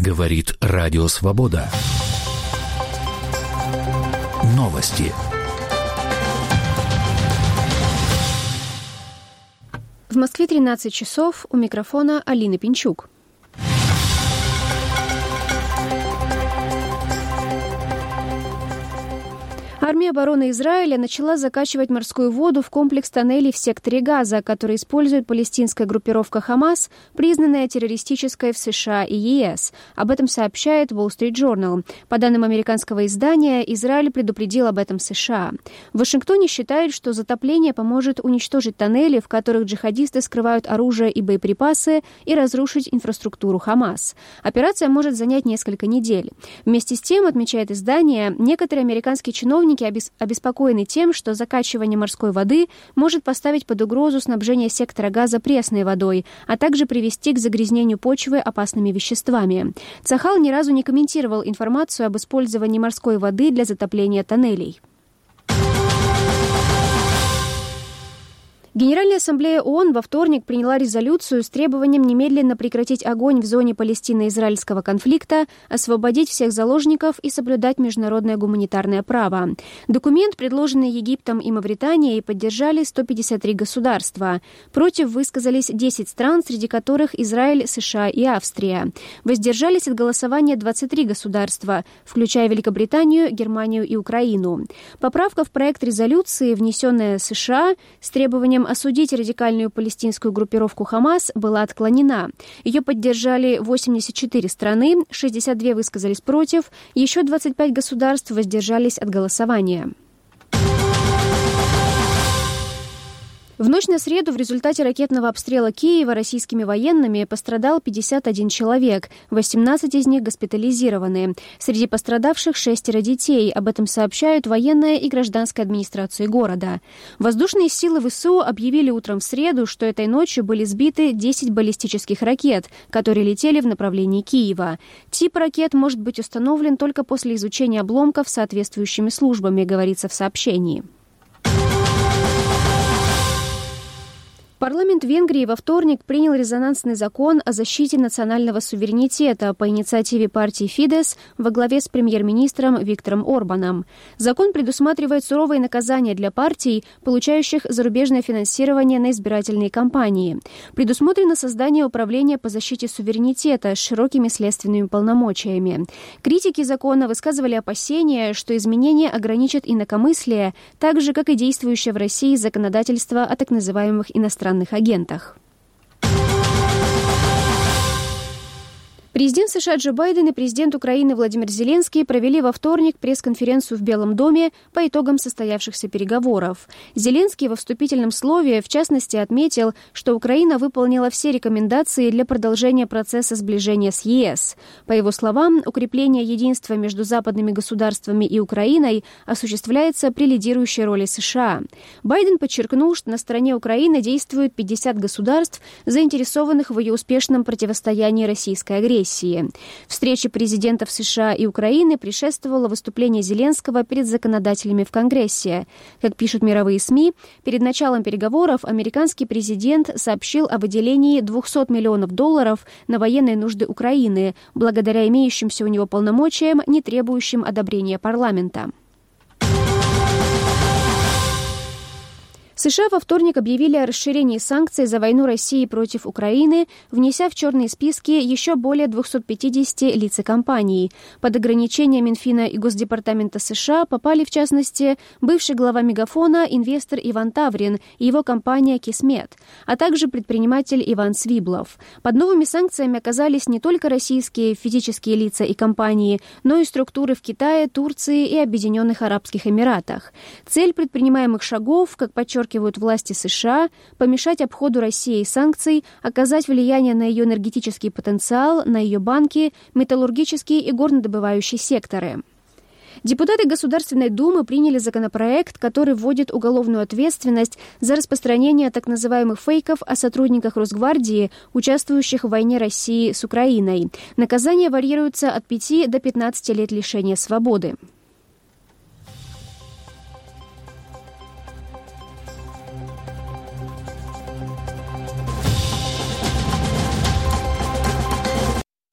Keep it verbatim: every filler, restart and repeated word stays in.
Говорит Радио Свобода. Новости. В Москве тринадцать часов, у микрофона Алина Пинчук. Армия обороны Израиля начала закачивать морскую воду в комплекс тоннелей в секторе Газа, который использует палестинская группировка «Хамас», признанная террористической в США и ЕС. Об этом сообщает Wall Street Journal. По данным американского издания, Израиль предупредил об этом США. В Вашингтоне считают, что затопление поможет уничтожить тоннели, в которых джихадисты скрывают оружие и боеприпасы, и разрушить инфраструктуру «Хамас». Операция может занять несколько недель. Вместе с тем, отмечает издание, некоторые американские чиновники обеспокоены тем, что закачивание морской воды может поставить под угрозу снабжение сектора Газа пресной водой, а также привести к загрязнению почвы опасными веществами. Цахал ни разу не комментировал информацию об использовании морской воды для затопления тоннелей. Генеральная ассамблея ООН во вторник приняла резолюцию с требованием немедленно прекратить огонь в зоне палестино-израильского конфликта, освободить всех заложников и соблюдать международное гуманитарное право. Документ, предложенный Египтом и Мавританией, поддержали сто пятьдесят три государства. Против высказались десять стран, среди которых Израиль, США и Австрия. Воздержались от голосования двадцать три государства, включая Великобританию, Германию и Украину. Поправка в проект резолюции, внесенная США с требованием осудить радикальную палестинскую группировку «Хамас», была отклонена. Ее поддержали восемьдесят четыре страны, шестьдесят две высказались против, еще двадцать пять государств воздержались от голосования. В ночь на среду в результате ракетного обстрела Киева российскими военными пострадал пятьдесят один человек, восемнадцать из них госпитализированы. Среди пострадавших шестеро детей. Об этом сообщают военная и гражданская администрации города. Воздушные силы ВСУ объявили утром в среду, что этой ночью были сбиты десять баллистических ракет, которые летели в направлении Киева. Тип ракет может быть установлен только после изучения обломков соответствующими службами, говорится в сообщении. Парламент Венгрии во вторник принял резонансный закон о защите национального суверенитета по инициативе партии Фидес во главе с премьер-министром Виктором Орбаном. Закон предусматривает суровые наказания для партий, получающих зарубежное финансирование на избирательные кампании. Предусмотрено создание управления по защите суверенитета с широкими следственными полномочиями. Критики закона высказывали опасения, что изменения ограничат инакомыслие, так же, как и действующее в России законодательство о так называемых иностранных агентах. Президент США Джо Байден и президент Украины Владимир Зеленский провели во вторник пресс-конференцию в Белом доме по итогам состоявшихся переговоров. Зеленский во вступительном слове, в частности, отметил, что Украина выполнила все рекомендации для продолжения процесса сближения с ЕС. По его словам, укрепление единства между западными государствами и Украиной осуществляется при лидирующей роли США. Байден подчеркнул, что на стороне Украины действуют пятьдесят государств, заинтересованных в ее успешном противостоянии российской агрессии. Встрече президентов США и Украины предшествовало выступление Зеленского перед законодателями в Конгрессе. Как пишут мировые СМИ, перед началом переговоров американский президент сообщил о выделении двухсот миллионов долларов на военные нужды Украины, благодаря имеющимся у него полномочиям, не требующим одобрения парламента. США во вторник объявили о расширении санкций за войну России против Украины, внеся в черные списки еще более двухсот пятидесяти лиц и компаний. Под ограничения Минфина и Госдепартамента США попали, в частности, бывший глава Мегафона, инвестор Иван Таврин и его компания «Кисмет», а также предприниматель Иван Свиблов. Под новыми санкциями оказались не только российские физические лица и компании, но и структуры в Китае, Турции и Объединенных Арабских Эмиратах. Цель предпринимаемых шагов, как подчеркивают власти США, помешать обходу России санкций, оказать влияние на ее энергетический потенциал, на ее банки, металлургические и горнодобывающие секторы. Депутаты Государственной Думы приняли законопроект, который вводит уголовную ответственность за распространение так называемых фейков о сотрудниках Росгвардии, участвующих в войне России с Украиной. Наказание варьируется от пяти до пятнадцати лет лишения свободы.